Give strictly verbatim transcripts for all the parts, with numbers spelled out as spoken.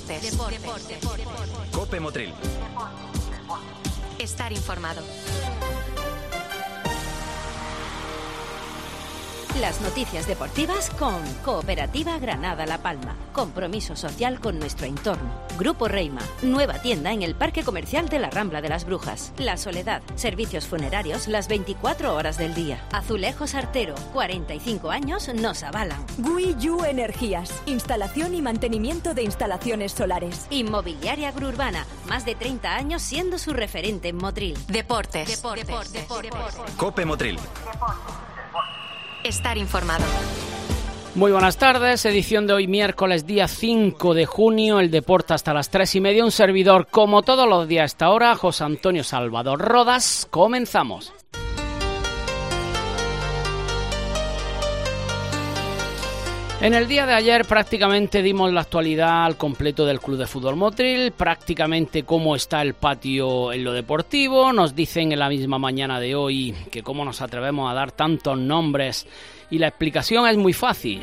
Deportes. Deportes. Deportes. Cope Motril. Estar informado. Las noticias deportivas con Cooperativa Granada La Palma. Compromiso social con nuestro entorno. Grupo Reima. Nueva tienda en el Parque Comercial de la Rambla de las Brujas. La Soledad. Servicios funerarios las veinticuatro horas del día. Azulejos Artero. cuarenta y cinco años nos avalan. Guiyu Energías. Instalación y mantenimiento de instalaciones solares. Inmobiliaria Gruurbana. Más de treinta años siendo su referente en Motril. Deportes. Deportes. Deportes. Deportes. Deportes. Cope Motril. Estar informado. Muy buenas tardes, edición de hoy miércoles día cinco de junio, el deporte hasta las tres y media, un servidor como todos los días a esta hora, José Antonio Salvador Rodas, comenzamos. En el día de ayer prácticamente dimos la actualidad al completo del Club de Fútbol Motril, prácticamente cómo está el patio en lo deportivo. Nos dicen en la misma mañana de hoy que cómo nos atrevemos a dar tantos nombres y la explicación es muy fácil.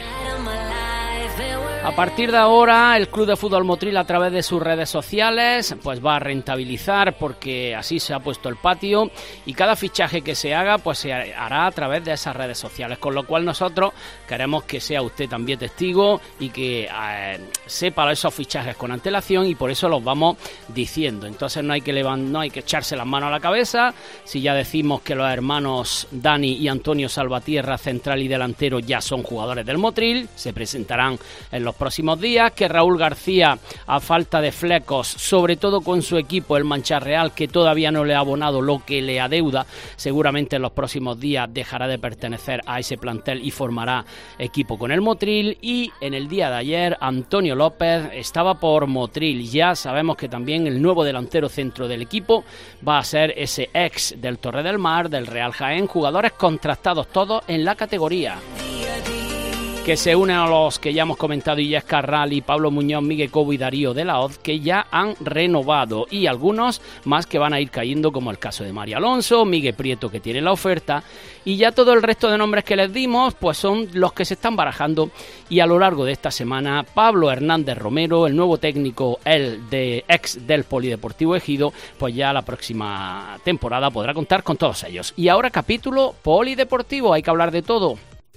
A partir de ahora, el Club de Fútbol Motril, a través de sus redes sociales, pues va a rentabilizar, porque así se ha puesto el patio, y cada fichaje que se haga, pues se hará a través de esas redes sociales, con lo cual nosotros queremos que sea usted también testigo y que eh, sepa esos fichajes con antelación, y por eso los vamos diciendo. Entonces no hay que levantar, no hay que echarse las manos a la cabeza. Si ya decimos que los hermanos Dani y Antonio Salvatierra, central y delantero, ya son jugadores del Motril, se presentarán en los próximos días, que Raúl García, a falta de flecos, sobre todo con su equipo, el Mancharreal, que todavía no le ha abonado lo que le adeuda, seguramente en los próximos días dejará de pertenecer a ese plantel y formará equipo con el Motril. Y en el día de ayer, Antonio López estaba por Motril. Ya sabemos que también el nuevo delantero centro del equipo va a ser ese ex del Torre del Mar, del Real Jaén, jugadores contratados todos en la categoría, que se unen a los que ya hemos comentado: Illés Carral, Pablo Muñoz, Miguel Cobo y Darío de la Hoz, que ya han renovado, y algunos más que van a ir cayendo, como el caso de Mario Alonso, Miguel Prieto, que tiene la oferta, y ya todo el resto de nombres que les dimos pues son los que se están barajando. Y a lo largo de esta semana, Pablo Hernández Romero, el nuevo técnico, el de ex del Polideportivo Ejido, pues ya la próxima temporada podrá contar con todos ellos. Y ahora capítulo polideportivo, hay que hablar de todo.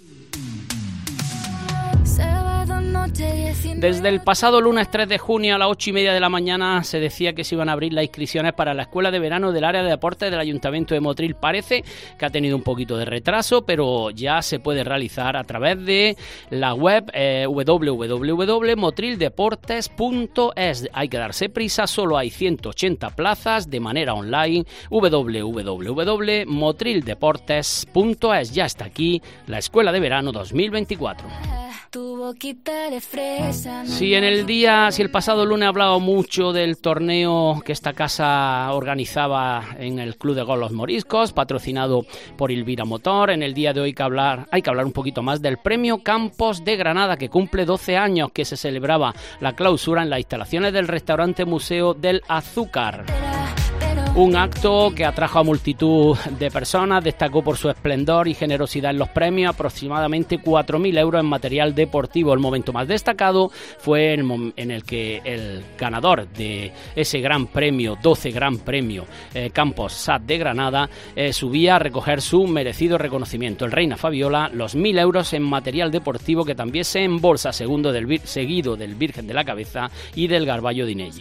Desde el pasado lunes tres de junio a las ocho y media de la mañana se decía que se iban a abrir las inscripciones para la escuela de verano del área de deportes del Ayuntamiento de Motril. Parece que ha tenido un poquito de retraso, pero ya se puede realizar a través de la web eh, doble u doble u doble u punto motril deportes punto es. Hay que darse prisa, solo hay ciento ochenta plazas de manera online. doble u doble u doble u punto motril deportes punto es. Ya está aquí la escuela de verano dos mil veinticuatro. Tu boquita de fresa. Si en el día, si el pasado lunes he hablado mucho del torneo que esta casa organizaba en el Club de Golf Los Moriscos, patrocinado por Elvira Motor, en el día de hoy hay que hablar, hay que hablar un poquito más del Premio Campos de Granada, que cumple doce años, que se celebraba la clausura en las instalaciones del restaurante Museo del Azúcar. Un acto que atrajo a multitud de personas, destacó por su esplendor y generosidad en los premios, aproximadamente cuatro mil euros en material deportivo. El momento más destacado fue en el que el ganador de ese gran premio, doce gran premio, eh, Campos S A T de Granada, eh, subía a recoger su merecido reconocimiento. El Reina Fabiola, los mil euros en material deportivo, que también se embolsa, segundo del, seguido del Virgen de la Cabeza y del Garballo de Inelli.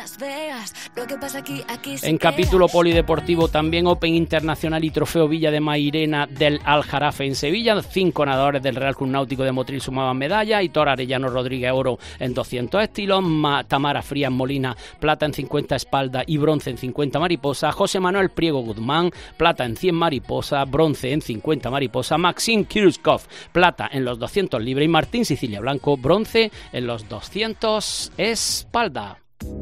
En capítulo polideportivo también Open Internacional y Trofeo Villa de Mairena del Aljarafe en Sevilla. Cinco nadadores del Real Club Náutico de Motril sumaban medalla: Hitor Arellano Rodríguez, oro en doscientos estilos, Ma, Tamara Frías Molina, plata en cincuenta espalda y bronce en cincuenta mariposa, José Manuel Priego Guzmán, plata en cien mariposa, bronce en cincuenta mariposa, Maxim Kiruskov, plata en los doscientos libre, y Martín Sicilia Blanco, bronce en los doscientos espalda.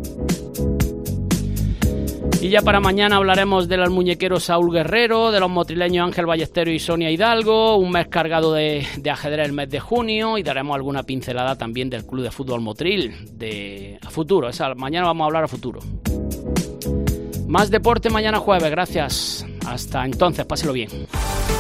Y ya para mañana hablaremos de los muñequeros Saúl Guerrero, de los motrileños Ángel Ballesteros y Sonia Hidalgo, un mes cargado de, de ajedrez el mes de junio, y daremos alguna pincelada también del Club de Fútbol Motril de a futuro. Esa, mañana vamos a hablar a futuro. Más deporte mañana jueves, gracias. Hasta entonces, páselo bien.